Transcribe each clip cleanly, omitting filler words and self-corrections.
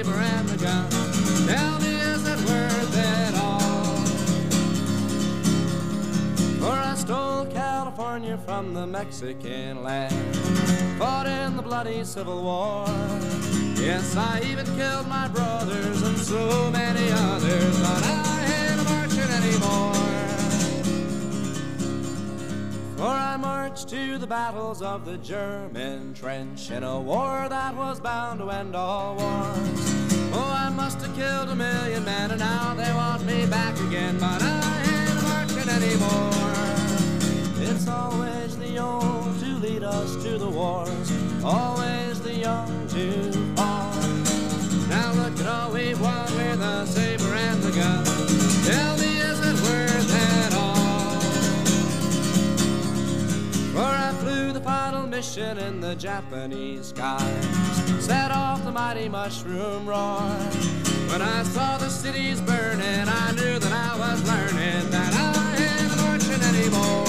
saber and the gun. Tell me, is it worth it all? For I stole California from the Mexican land, fought in the bloody Civil War. Yes, I even killed my brothers and so many others, but I ain't marching anymore. For I marched to the battles of the German trench in a war that was bound to end all wars. Oh, I must have killed 1 million men and now they want me back again, but I ain't marching anymore. It's always the old to lead us to the wars, always the young to fall. Now look at all we've won with the saber and the gun. Tell me, is it worth it all? For I flew the final mission in the Japanese skies, set off the mighty mushroom roar. When I saw the cities burning, I knew that I was learning that I ain't marching anymore.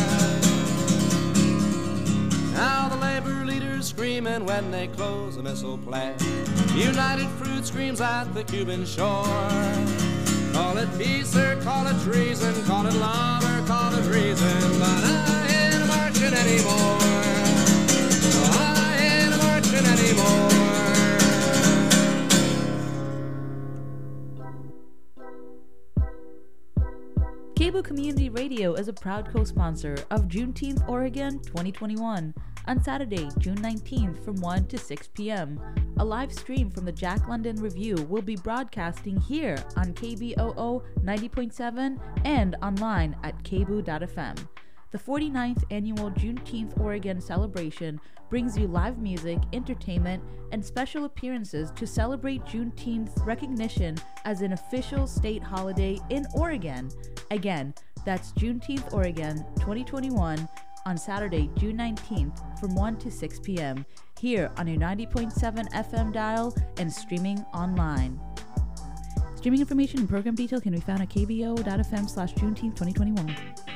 Now the labor leaders screaming when they close a missile plant. United Fruit screams at the Cuban shore. Call it peace or call it treason, call it love or call it reason, but I ain't marching anymore. No, I ain't marching anymore. KBOO Community Radio is a proud co-sponsor of Juneteenth Oregon 2021 on Saturday, June 19th from 1 to 6 p.m. A live stream from the Jack London Review will be broadcasting here on KBOO 90.7 and online at kboo.fm. The 49th annual Juneteenth Oregon celebration brings you live music, entertainment, and special appearances to celebrate Juneteenth's recognition as an official state holiday in Oregon. Again, that's Juneteenth Oregon 2021 on Saturday, June 19th from 1 to 6 p.m. here on your 90.7 FM dial and streaming online. Streaming information and program detail can be found at kbo.fm/Juneteenth 2021.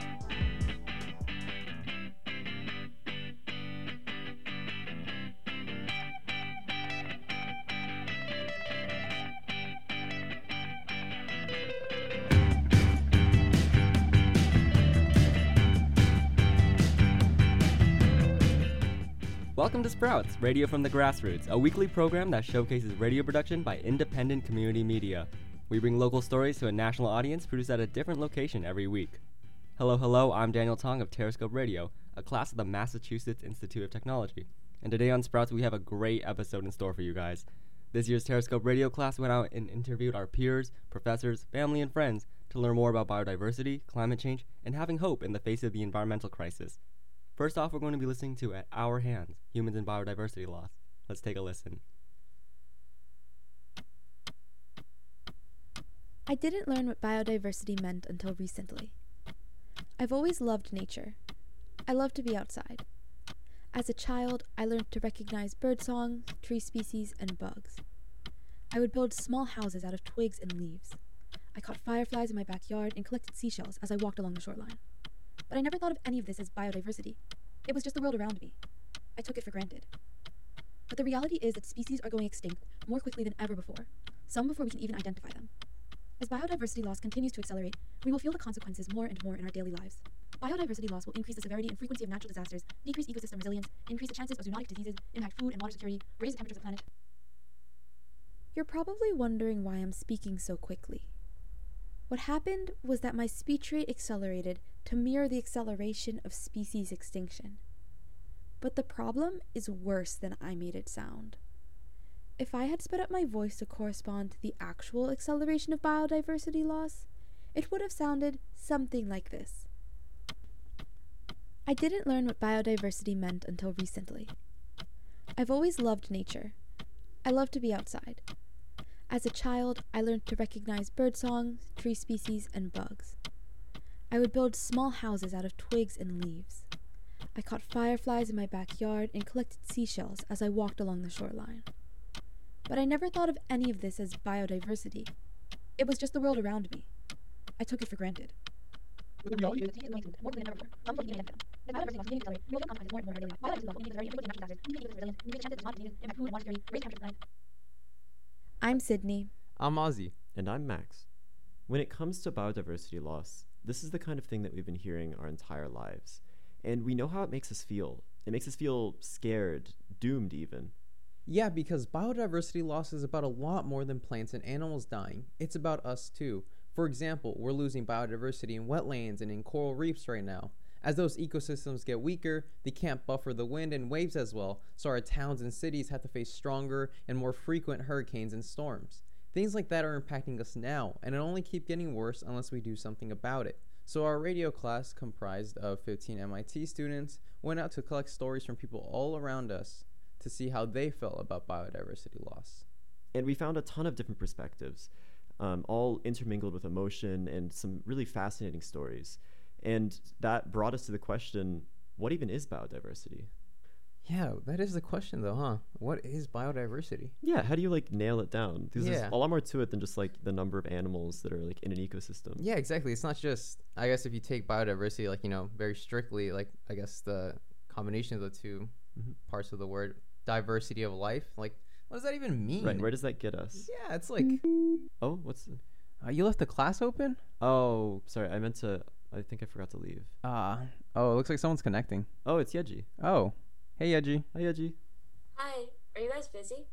Welcome to Sprouts, Radio from the Grassroots, a weekly program that showcases radio production by independent community media. We bring local stories to a national audience produced at a different location every week. Hello, I'm Daniel Tong of Terrascope Radio, a class of the Massachusetts Institute of Technology. And today on Sprouts, we have a great episode in store for you guys. This year's Terrascope Radio class went out and interviewed our peers, professors, family, and friends to learn more about biodiversity, climate change, and having hope in the face of the environmental crisis. First off, we're going to be listening to At Our Hands, Humans and Biodiversity Loss. Let's take a listen. I didn't learn what biodiversity meant until recently. I've always loved nature. I love to be outside. As a child, I learned to recognize birdsong, tree species, and bugs. I would build small houses out of twigs and leaves. I caught fireflies in my backyard and collected seashells as I walked along the shoreline. But I never thought of any of this as biodiversity. It was just the world around me. I took it for granted. But the reality is that species are going extinct more quickly than ever before, some before we can even identify them. As biodiversity loss continues to accelerate, we will feel the consequences more and more in our daily lives. Biodiversity loss will increase the severity and frequency of natural disasters, decrease ecosystem resilience, increase the chances of zoonotic diseases, impact food and water security, raise the temperature of the planet. You're probably wondering why I'm speaking so quickly. What happened was that my speech rate accelerated to mirror the acceleration of species extinction. But the problem is worse than I made it sound. If I had sped up my voice to correspond to the actual acceleration of biodiversity loss, it would have sounded something like this. I didn't learn what biodiversity meant until recently. I've always loved nature. I love to be outside. As a child, I learned to recognize birdsong, tree species, and bugs. I would build small houses out of twigs and leaves. I caught fireflies in my backyard and collected seashells as I walked along the shoreline. But I never thought of any of this as biodiversity. It was just the world around me. I took it for granted. I'm Sydney. I'm Ozzy. And I'm Max. When it comes to biodiversity loss, this is the kind of thing that we've been hearing our entire lives. And we know how it makes us feel. It makes us feel scared, doomed even. Yeah, because biodiversity loss is about a lot more than plants and animals dying. It's about us too. For example, we're losing biodiversity in wetlands and in coral reefs right now. As those ecosystems get weaker, they can't buffer the wind and waves as well, so our towns and cities have to face stronger and more frequent hurricanes and storms. Things like that are impacting us now, and it'll only keep getting worse unless we do something about it. So our radio class, comprised of 15 MIT students, went out to collect stories from people all around us to see how they felt about biodiversity loss. And we found a ton of different perspectives, all intermingled with emotion and some really fascinating stories. And that brought us to the question, what even is biodiversity? Yeah, that is the question though, huh? What is biodiversity? Yeah, how do you nail it down? Because Yeah. there's a lot more to it than just the number of animals that are in an ecosystem. Yeah, exactly. It's not just, I guess if you take biodiversity, very strictly, I guess the combination of the two parts of the word, diversity of life, what does that even mean? Right, where does that get us? Yeah, it's Oh, what's the... you left the class open? Oh, sorry, I think I forgot to leave. Oh, it looks like someone's connecting. Oh, it's Yeji. Oh, hey Yeji. Hi, Yeji. Hi, are you guys busy?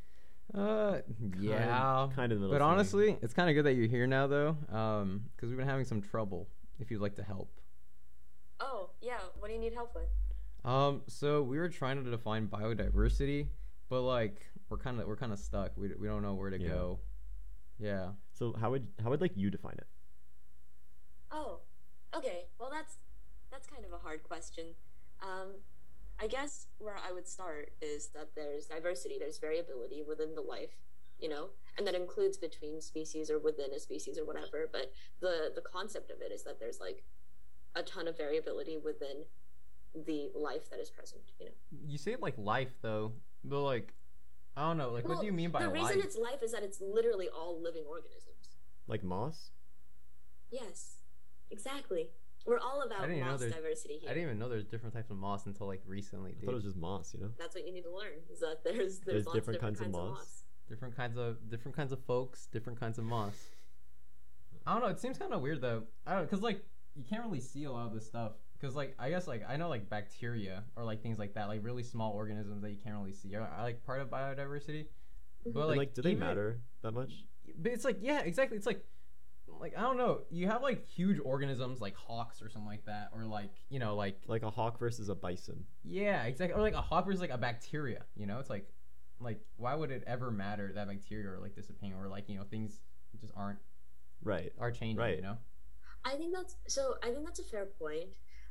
Yeah. Kind of the middle But thing. honestly, it's kind of good that you're here now though, because we've been having some trouble, if you'd like to help. Oh, yeah, what do you need help with? So we were trying to define biodiversity, but we're kind of stuck. We don't know where to go. Yeah. So how would you define it? Oh, okay, well that's kind of a hard question. I guess where I would start is that there's diversity, there's variability within the life, and that includes between species or within a species or whatever, but the concept of it is that there's a ton of variability within the life that is present. You say life though, but I don't know. What do you mean by the life? reason it's life is that it's literally all living organisms. Like moss? Yes, exactly. We're all about moss diversity here. I didn't even know there's different types of moss until recently, dude. I thought it was just moss, That's what you need to learn, is that there's lots different of kinds of moss. Different kinds of folks, different kinds of moss. I don't know. It seems kind of weird though. I don't, cause you can't really see a lot of this stuff. Cause I guess I know bacteria or things like that, really small organisms that you can't really see are part of biodiversity. But And, do they matter that much? But it's yeah, exactly. It's I don't know. You have huge organisms like hawks or something like that, or like a hawk versus a bison. Yeah, exactly. Or a hawk versus a bacteria. It's why would it ever matter that bacteria are disappearing or things just are changing. Right. I think that's a fair point.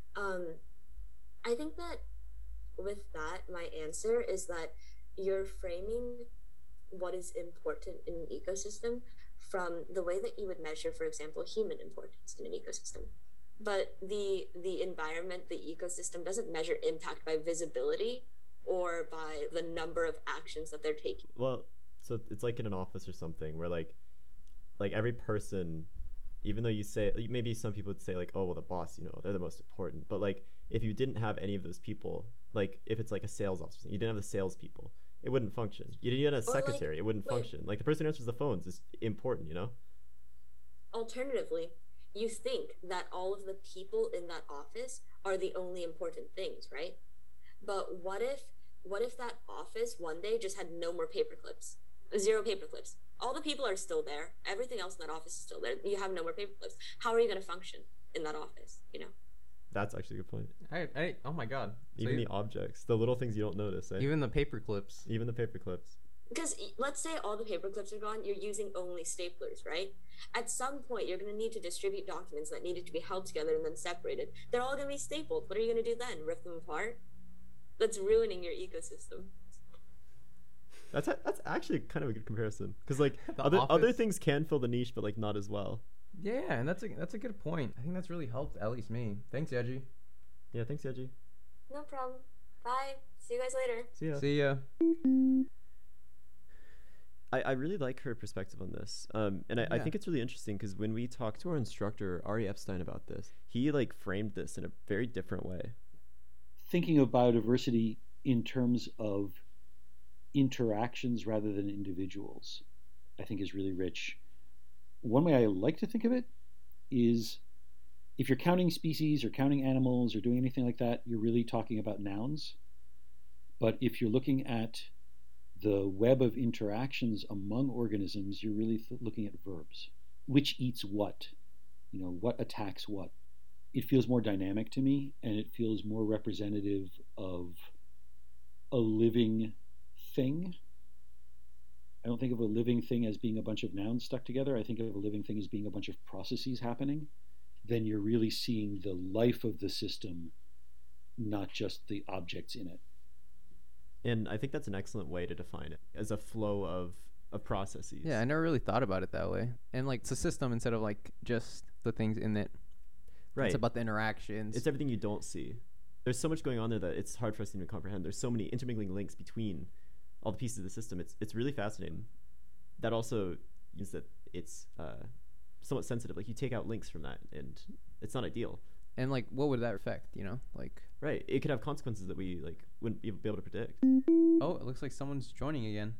I think that with that, my answer is that you're framing what is important in an ecosystem from the way that you would measure, for example, human importance in an ecosystem. But the environment, the ecosystem doesn't measure impact by visibility or by the number of actions that they're taking. Well, so it's in an office or something where every person, even though you say, maybe some people would say oh, well, the boss, they're the most important. But if you didn't have any of those people, if it's a sales officer, you didn't have the salespeople, it wouldn't function. You didn't have a secretary, it wouldn't function. The person who answers the phones is important, Alternatively, you think that all of the people in that office are the only important things, right? But what if that office one day just had no more paper clips? 0 paper clips. All the people are still there. Everything else in that office is still there. You have no more paper clips. How are you going to function in that office, That's actually a good point. Oh my god. Even the objects, the little things you don't notice, eh? Even the paper clips. Even the paper clips. Because let's say all the paper clips are gone, you're using only staplers, right? At some point, you're going to need to distribute documents that needed to be held together and then separated. They're all going to be stapled. What are you going to do then? Rip them apart? That's ruining your ecosystem. That's actually kind of a good comparison, because other things can fill the niche, but not as well. Yeah, and that's a good point. I think that's really helped at least me. Thanks, Yeji. Yeah, thanks, Yeji. No problem. Bye. See you guys later. See ya. See ya. I really like her perspective on this, I think it's really interesting because when we talked to our instructor Ari Epstein about this, he framed this in a very different way. Thinking of biodiversity in terms of interactions rather than individuals. I think is really rich. One way I like to think of it is if you're counting species or counting animals or doing anything like that, you're really talking about nouns. But if you're looking at the web of interactions among organisms, you're really looking at verbs. Which eats what? What attacks what? It feels more dynamic to me, and it feels more representative of a living thing. I don't think of a living thing as being a bunch of nouns stuck together. I think of a living thing as being a bunch of processes happening. Then you're really seeing the life of the system, not just the objects in it. And I think that's an excellent way to define it, as a flow of processes. Yeah, I never really thought about it that way. And like it's a system instead of like just the things in it. Right. It's about the interactions. It's everything you don't see. There's so much going on there that it's hard for us to even comprehend. There's so many intermingling links between all the pieces of the system. It's really fascinating. That also means that it's somewhat sensitive. Like you take out links from that, and it's not ideal. And like, what would that affect? Like. Right. It could have consequences that we like wouldn't be able to predict. Oh, it looks like someone's joining again.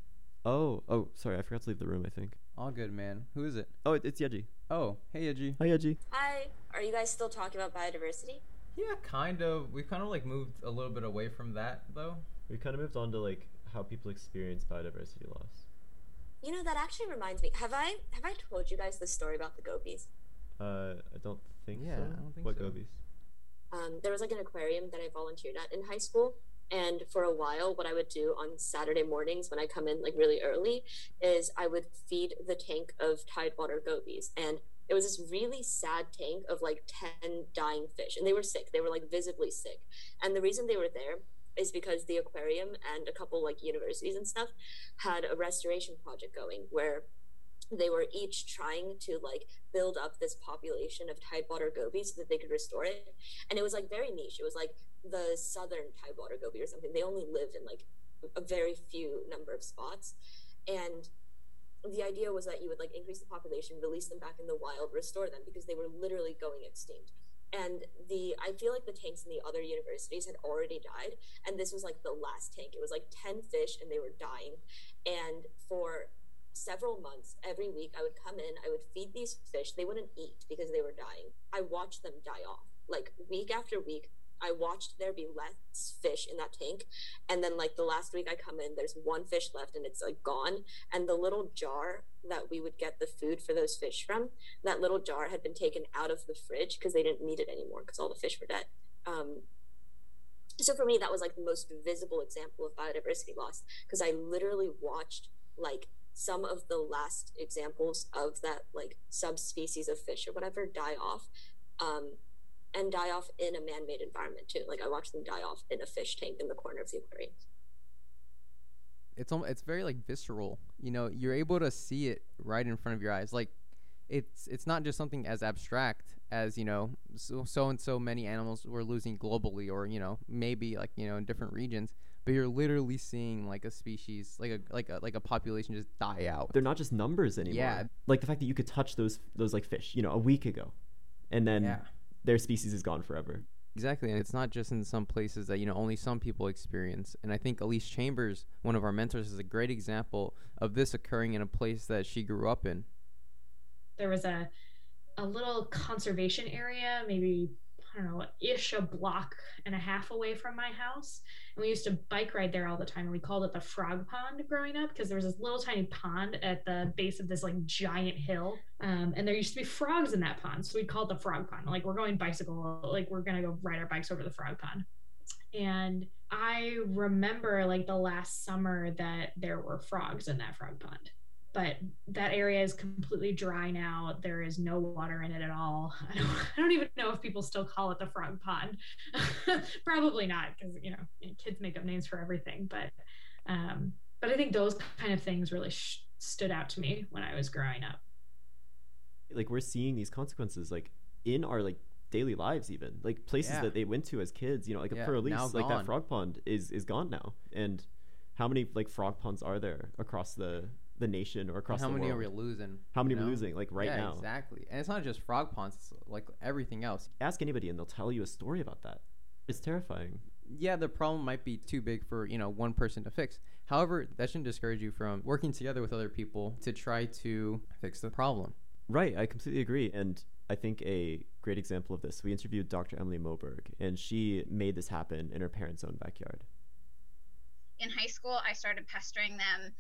Oh, sorry. I forgot to leave the room, I think. All good, man. Who is it? Oh, it's Yeji. Oh, hey, Yeji. Hi, Yeji. Hi. Are you guys still talking about biodiversity? Yeah, kind of. We've kind of like moved a little bit away from that, though. We kind of moved on to like how people experience biodiversity loss. That actually reminds me. Have I told you guys the story about the gobies? I don't think so. Yeah, I don't think what so. gobies? There was like an aquarium that I volunteered at in high school. And for a while, what I would do on Saturday mornings when I come in like really early is I would feed the tank of tidewater gobies. And it was this really sad tank of like 10 dying fish. And they were sick. They were like visibly sick. And the reason they were there is because the aquarium and a couple like universities and stuff had a restoration project going where they were each trying to like build up this population of tidewater gobies so that they could restore it. And it was like very niche. It was like the southern tidewater goby or something. They only lived in like a very few number of spots. And the idea was that you would like increase the population, release them back in the wild, restore them because they were literally going extinct. And I feel like the tanks in the other universities had already died. And this was like the last tank. It was like 10 fish and they were dying. And for several months, every week I would come in, I would feed these fish. They wouldn't eat because they were dying. I watched them die off. Like week after week, I watched there be less fish in that tank. And then like the last week I come in, there's one fish left and it's like gone. And the little jar that we would get the food for those fish from, that little jar had been taken out of the fridge because they didn't need it anymore because all the fish were dead. So for me, that was like the most visible example of biodiversity loss because I literally watched like some of the last examples of that like subspecies of fish or whatever die off, and die off in a man-made environment too. Like I watched them die off in a fish tank in the corner of the aquarium. It's very like visceral. You're able to see it right in front of your eyes. Like it's not just something as abstract as so and so many animals we're losing globally, or maybe like in different regions. But you're literally seeing like a species, like a population just die out. They're not just numbers anymore. Yeah. Like the fact that you could touch those like fish, a week ago, and then their species is gone forever. Exactly, and it's not just in some places that only some people experience. And I think Elise Chambers, one of our mentors, is a great example of this occurring in a place that she grew up in. There was a little conservation area, maybe a block and a half away from my house, and we used to bike ride there all the time, and we called it the Frog Pond growing up because there was this little tiny pond at the base of this like giant hill, and there used to be frogs in that pond, so we called it the Frog Pond. Like we're going bicycle, like we're gonna go ride our bikes over the Frog Pond. And I remember like the last summer that there were frogs in that frog pond. But that area is completely dry now. There is no water in it at all. I don't even know if people still call it the Frog Pond. Probably not, because kids make up names for everything. But I think those kind of things really stood out to me when I was growing up. Like we're seeing these consequences like in our like daily lives, even like places that they went to as kids. Like a Elise, like that frog pond is gone now. And how many like frog ponds are there across the nation or across the world? How many are we losing? How many are we losing like right now? Exactly. And it's not just frog ponds, it's like everything else. Ask anybody and they'll tell you a story about that. It's terrifying. Yeah, the problem might be too big for one person to fix. However, that shouldn't discourage you from working together with other people to try to fix the problem. Right, I completely agree. And I think a great example of this, we interviewed Dr. Emily Moberg, and she made this happen in her parents' own backyard. In high school, I started pestering them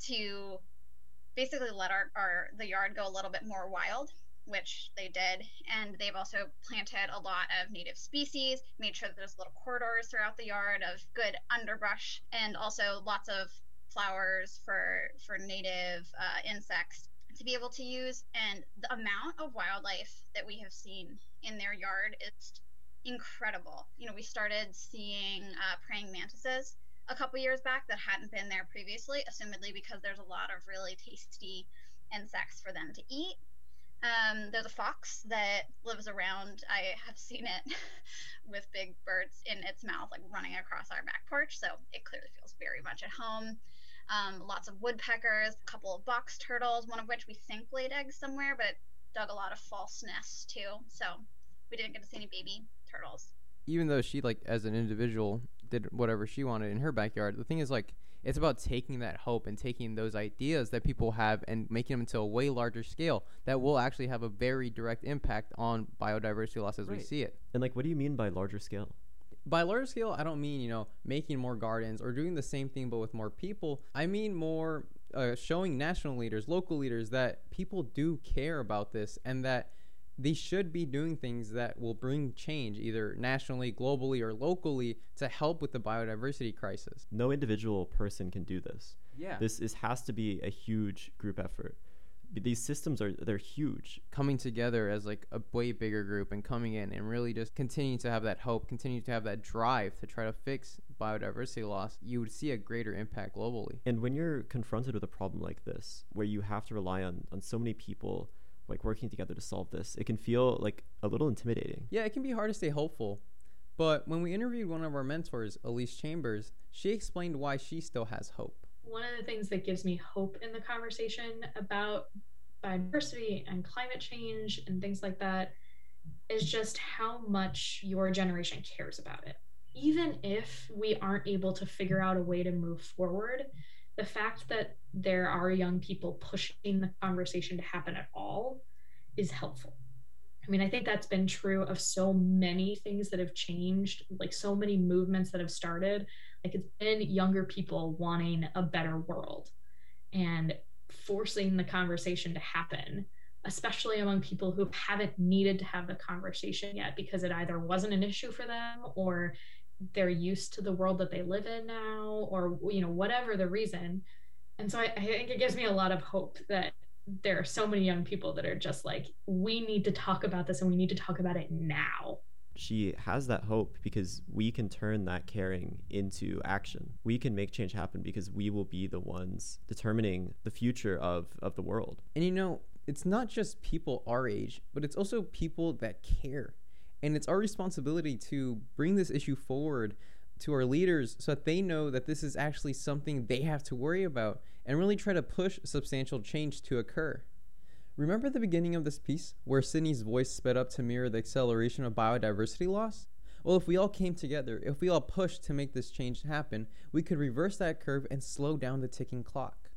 to basically let the yard go a little bit more wild, which they did. And they've also planted a lot of native species, made sure that there's little corridors throughout the yard of good underbrush, and also lots of flowers for native insects to be able to use. And the amount of wildlife that we have seen in their yard is incredible. You know, we started seeing praying mantises a couple years back that hadn't been there previously, assumedly because there's a lot of really tasty insects for them to eat. There's a fox that lives around. I have seen it with big birds in its mouth, like running across our back porch. So it clearly feels very much at home. Lots of woodpeckers, a couple of box turtles, one of which we think laid eggs somewhere, but dug a lot of false nests too. So we didn't get to see any baby turtles. Even though she, like, as an individual, did whatever she wanted in her backyard, the thing is, like, it's about taking that hope and taking those ideas that people have and making them into a way larger scale that will actually have a very direct impact on biodiversity loss as we see it. And, like, what do you mean by larger scale? By larger scale, I don't mean, making more gardens or doing the same thing but with more people. I mean more showing national leaders, local leaders, that people do care about this and that they should be doing things that will bring change either nationally, globally, or locally to help with the biodiversity crisis. No individual person can do this. Yeah. This has to be a huge group effort. These systems they're huge. Coming together as like a way bigger group and coming in and really just continuing to have that hope, continue to have that drive to try to fix biodiversity loss, you would see a greater impact globally. And when you're confronted with a problem like this, where you have to rely on so many people like working together to solve this, it can feel like a little intimidating. Yeah, it can be hard to stay hopeful. But when we interviewed one of our mentors, Elise Chambers, she explained why she still has hope. One of the things that gives me hope in the conversation about biodiversity and climate change and things like that is just how much your generation cares about it. Even if we aren't able to figure out a way to move forward, the fact that there are young people pushing the conversation to happen at all is helpful. I mean, I think that's been true of so many things that have changed, like so many movements that have started. Like it's been younger people wanting a better world and forcing the conversation to happen, especially among people who haven't needed to have the conversation yet because it either wasn't an issue for them or they're used to the world that they live in now, or, whatever the reason. And so I think it gives me a lot of hope that there are so many young people that are just like, we need to talk about this and we need to talk about it now. She has that hope because we can turn that caring into action. We can make change happen because we will be the ones determining the future of the world. And it's not just people our age, but it's also people that care. And it's our responsibility to bring this issue forward to our leaders so that they know that this is actually something they have to worry about and really try to push substantial change to occur. Remember the beginning of this piece where Sydney's voice sped up to mirror the acceleration of biodiversity loss? Well, if we all came together, if we all pushed to make this change happen, we could reverse that curve and slow down the ticking clock.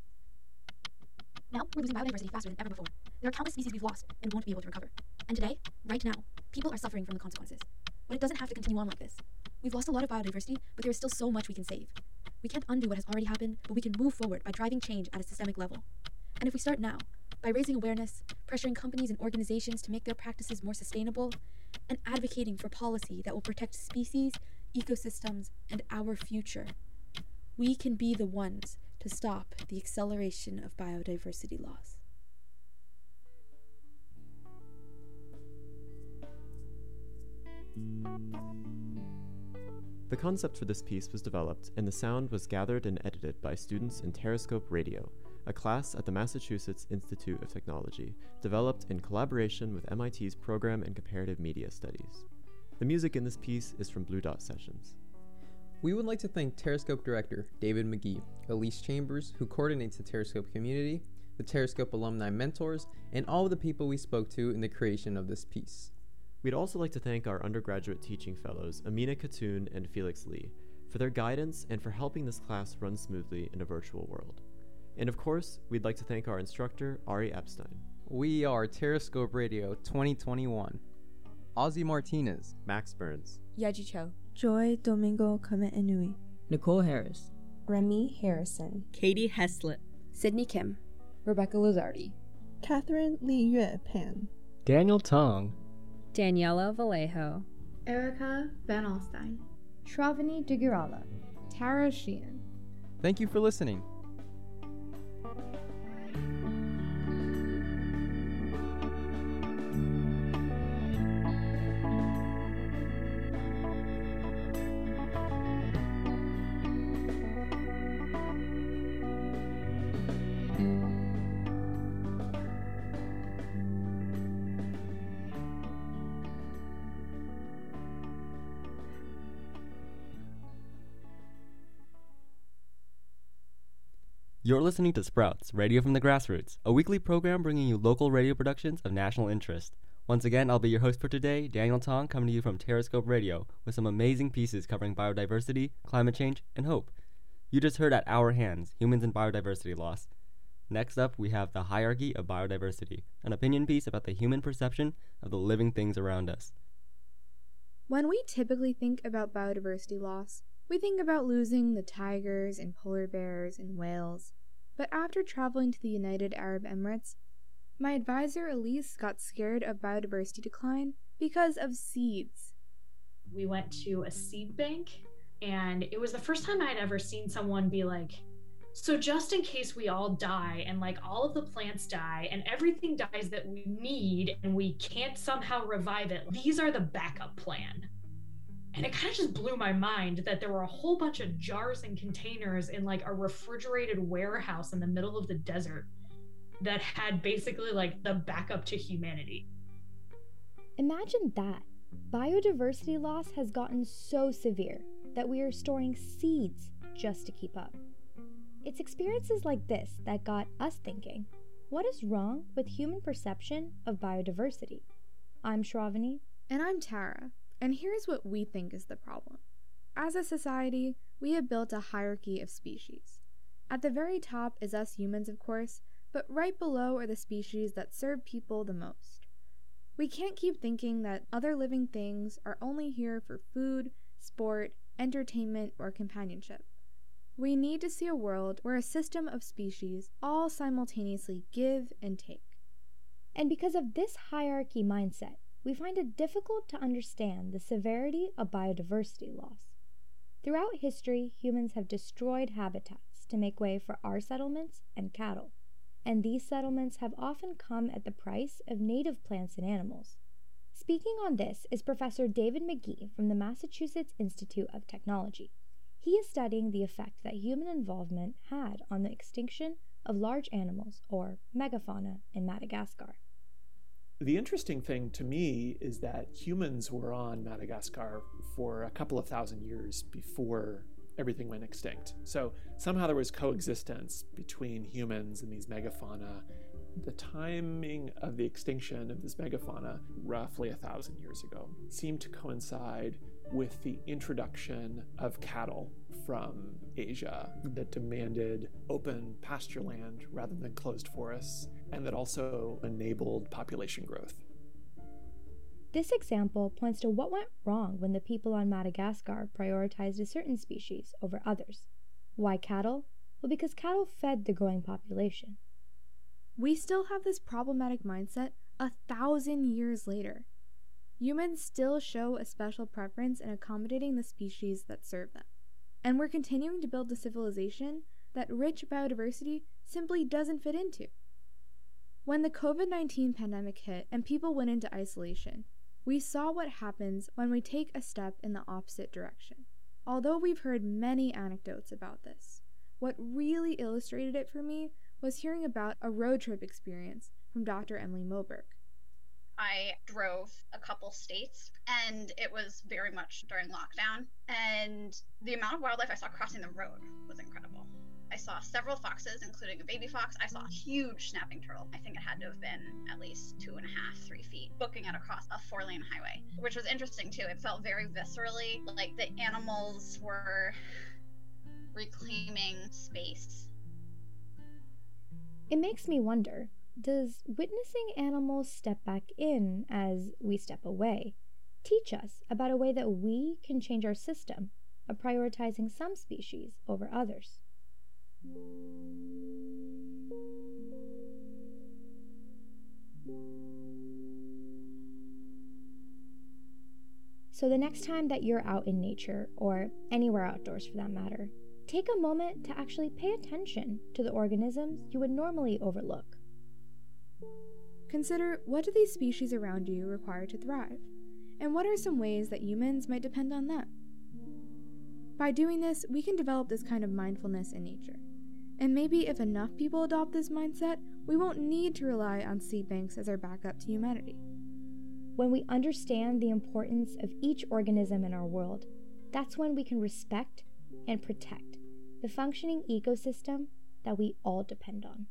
Now, we're losing biodiversity faster than ever before. There are countless species we've lost and won't be able to recover. And today, right now, people are suffering from the consequences. But it doesn't have to continue on like this. We've lost a lot of biodiversity, but there is still so much we can save. We can't undo what has already happened, but we can move forward by driving change at a systemic level. And if we start now, by raising awareness, pressuring companies and organizations to make their practices more sustainable, and advocating for policy that will protect species, ecosystems, and our future, we can be the ones to stop the acceleration of biodiversity loss. The concept for this piece was developed, and the sound was gathered and edited by students in Terrascope Radio, a class at the Massachusetts Institute of Technology, developed in collaboration with MIT's Program in Comparative Media Studies. The music in this piece is from Blue Dot Sessions. We would like to thank Terrascope Director David McGee, Elise Chambers, who coordinates the Terrascope community, the Terrascope alumni mentors, and all of the people we spoke to in the creation of this piece. We'd also like to thank our undergraduate teaching fellows, Amina Khatun and Felix Lee, for their guidance and for helping this class run smoothly in a virtual world. And of course, we'd like to thank our instructor, Ari Epstein. We are Terrascope Radio 2021. Ozzy Martinez. Max Burns. Yaji Cho. Joy Domingo Kame-Inui. Nicole Harris. Remy Harrison. Katie Heslett. Sydney Kim. Rebecca Lizardi. Catherine Li Yue Pan. Daniel Tong. Daniela Vallejo. Erica Van Alstyne. Shravani Digirala. Tara Sheehan. Thank you for listening. You're listening to Sprouts, Radio from the Grassroots, a weekly program bringing you local radio productions of national interest. Once again, I'll be your host for today, Daniel Tong, coming to you from Terrascope Radio, with some amazing pieces covering biodiversity, climate change, and hope. You just heard At Our Hands, Humans and Biodiversity Loss. Next up, we have The Hierarchy of Biodiversity, an opinion piece about the human perception of the living things around us. When we typically think about biodiversity loss, we think about losing the tigers and polar bears and whales. But after traveling to the United Arab Emirates, my advisor Elise got scared of biodiversity decline because of seeds. We went to a seed bank, and it was the first time I'd ever seen someone be like, so just in case we all die and like all of the plants die and everything dies that we need and we can't somehow revive it, these are the backup plan. And it kind of just blew my mind that there were a whole bunch of jars and containers in like a refrigerated warehouse in the middle of the desert that had basically like the backup to humanity. Imagine that. Biodiversity loss has gotten so severe that we are storing seeds just to keep up. It's experiences like this that got us thinking, what is wrong with human perception of biodiversity? I'm Shravani. And I'm Tara. And here's what we think is the problem. As a society, we have built a hierarchy of species. At the very top is us humans, of course, but right below are the species that serve people the most. We can't keep thinking that other living things are only here for food, sport, entertainment, or companionship. We need to see a world where a system of species all simultaneously give and take. And because of this hierarchy mindset, we find it difficult to understand the severity of biodiversity loss. Throughout history, humans have destroyed habitats to make way for our settlements and cattle, and these settlements have often come at the price of native plants and animals. Speaking on this is Professor David McGee from the Massachusetts Institute of Technology. He is studying the effect that human involvement had on the extinction of large animals, or megafauna, in Madagascar. The interesting thing to me is that humans were on Madagascar for a couple of thousand years before everything went extinct. So somehow there was coexistence between humans and these megafauna. The timing of the extinction of this megafauna, roughly 1,000 years ago, seemed to coincide with the introduction of cattle from Asia that demanded open pasture land rather than closed forests, and that also enabled population growth. This example points to what went wrong when the people on Madagascar prioritized a certain species over others. Why cattle? Well, because cattle fed the growing population. We still have this problematic mindset 1,000 years later. Humans still show a special preference in accommodating the species that serve them. And we're continuing to build a civilization that rich biodiversity simply doesn't fit into. When the COVID-19 pandemic hit and people went into isolation, we saw what happens when we take a step in the opposite direction. Although we've heard many anecdotes about this, what really illustrated it for me was hearing about a road trip experience from Dr. Emily Moberg. I drove a couple states, and it was very much during lockdown, and the amount of wildlife I saw crossing the road was incredible. I saw several foxes, including a baby fox. I saw a huge snapping turtle. I think it had to have been at least 2.5, 3 feet, booking it across a 4-lane highway, which was interesting too. It felt very viscerally like the animals were reclaiming space. It makes me wonder, does witnessing animals step back in as we step away teach us about a way that we can change our system of prioritizing some species over others? So the next time that you're out in nature, or anywhere outdoors for that matter, take a moment to actually pay attention to the organisms you would normally overlook. Consider, what do these species around you require to thrive? And what are some ways that humans might depend on them? By doing this, we can develop this kind of mindfulness in nature. And maybe if enough people adopt this mindset, we won't need to rely on seed banks as our backup to humanity. When we understand the importance of each organism in our world, that's when we can respect and protect the functioning ecosystem that we all depend on.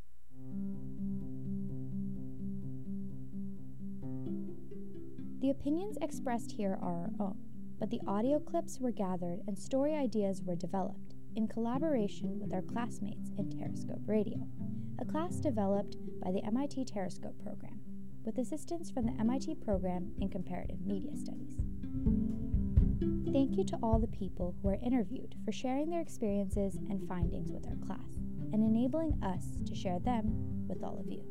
The opinions expressed here are our own, but the audio clips were gathered and story ideas were developed in collaboration with our classmates in Terrascope Radio, a class developed by the MIT Terrascope program, with assistance from the MIT program in Comparative Media Studies. Thank you to all the people who were interviewed for sharing their experiences and findings with our class, and enabling us to share them with all of you.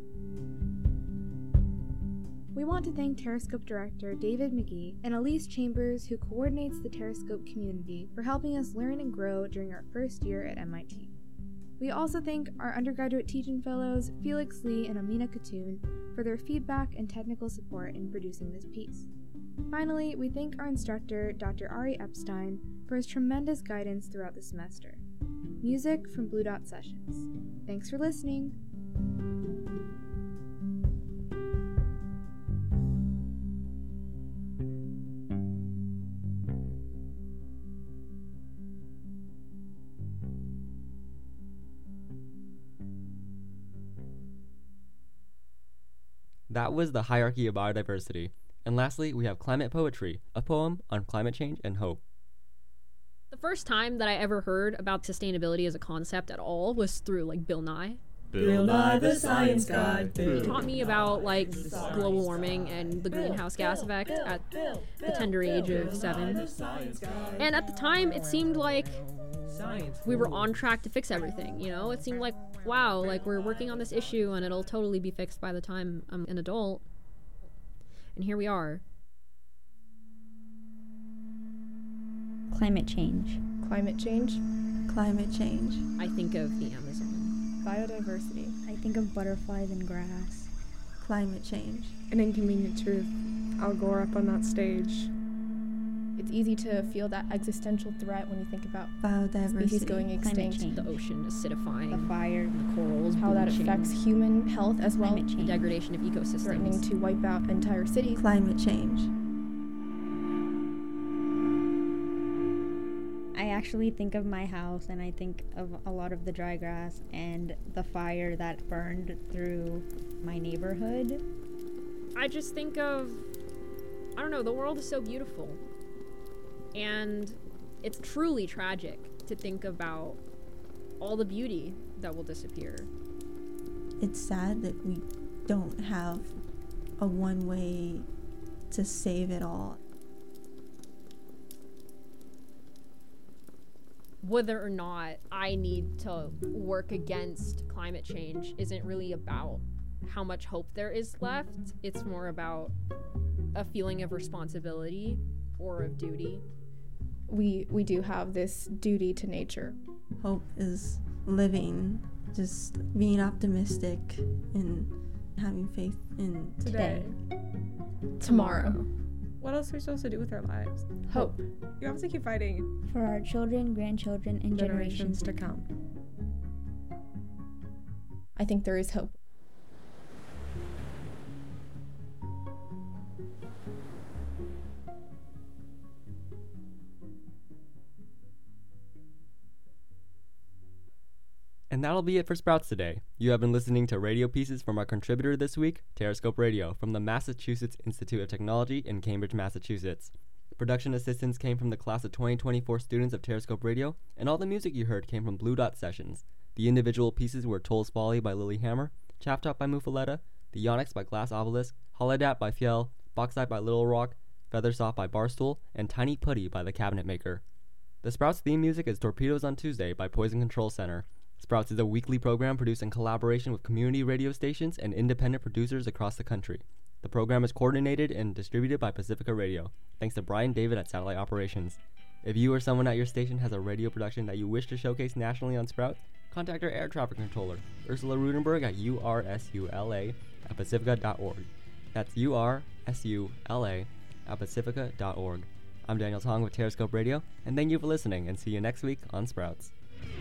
We want to thank Terrascope Director David McGee and Elise Chambers, who coordinates the Terrascope community, for helping us learn and grow during our first year at MIT. We also thank our undergraduate teaching fellows, Felix Lee and Amina Khatun, for their feedback and technical support in producing this piece. Finally, we thank our instructor, Dr. Ari Epstein, for his tremendous guidance throughout the semester. Music from Blue Dot Sessions. Thanks for listening. That was The Hierarchy of Biodiversity. And lastly, we have Climate Poetry, a poem on climate change and hope. The first time that I ever heard about sustainability as a concept at all was through Bill Nye. Bill Nye the Science Guy. He taught me about global warming and the greenhouse gas effect at the tender age of 7. And at the time, it seemed like we were on track to fix everything, It seemed like, wow, we're working on this issue and it'll totally be fixed by the time I'm an adult. And here we are. Climate change. Climate change. Climate change. I think of the Amazon. Biodiversity. I think of butterflies and grass. Climate change. An inconvenient truth. Al Gore up on that stage. It's easy to feel that existential threat when you think about biodiversity, species going extinct, the ocean acidifying, the fire, the corals, how bleaching, that affects human health as well, the degradation of ecosystems, threatening to wipe out entire cities. Climate change. I actually think of my house and I think of a lot of the dry grass and the fire that burned through my neighborhood. I just think of, the world is so beautiful. And it's truly tragic to think about all the beauty that will disappear. It's sad that we don't have a one way to save it all. Whether or not I need to work against climate change isn't really about how much hope there is left. It's more about a feeling of responsibility or of duty. We do have this duty to nature. Hope is living, just being optimistic and having faith in today. Tomorrow. What else are we supposed to do with our lives? Hope. You have to keep fighting. For our children, grandchildren, and generations to come. I think there is hope. And that'll be it for Sprouts today. You have been listening to radio pieces from our contributor this week, Terrascope Radio, from the Massachusetts Institute of Technology in Cambridge, Massachusetts. Production assistance came from the class of 2024 students of Terrascope Radio, and all the music you heard came from Blue Dot Sessions. The individual pieces were Toll's Folly by Lily Hammer, Chaftop by Mufaletta, The Yonics by Glass Obelisk, Holodat by Fjell, Bauxite by Little Rock, Feathersoft by Barstool, and Tiny Putty by The Cabinet Maker. The Sprouts theme music is Torpedoes on Tuesday by Poison Control Center. Sprouts is a weekly program produced in collaboration with community radio stations and independent producers across the country. The program is coordinated and distributed by Pacifica Radio, thanks to Brian David at Satellite Operations. If you or someone at your station has a radio production that you wish to showcase nationally on Sprouts, contact our air traffic controller, Ursula Rudenberg at ursula@pacifica.org. That's ursula@pacifica.org. I'm Daniel Tong with Terrascope Radio, and thank you for listening, and see you next week on Sprouts.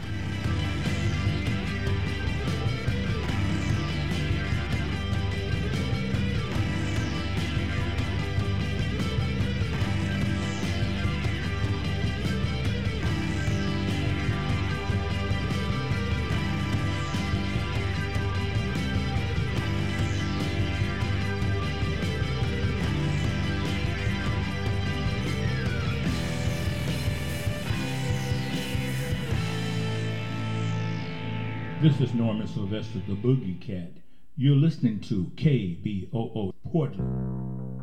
This is Norman Sylvester, the Boogie Cat. You're listening to KBOO Portland.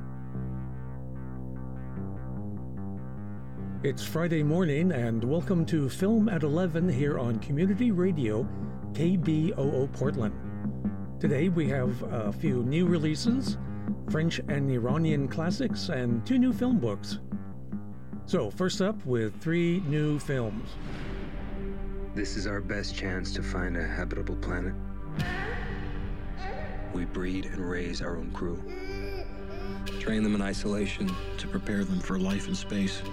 It's Friday morning, and welcome to Film at 11 here on Community Radio, KBOO Portland. Today we have a few new releases, French and Iranian classics, and 2 new film books. So, first up with 3 new films. This is our best chance to find a habitable planet. We breed and raise our own crew. Train them in isolation to prepare them for life in space.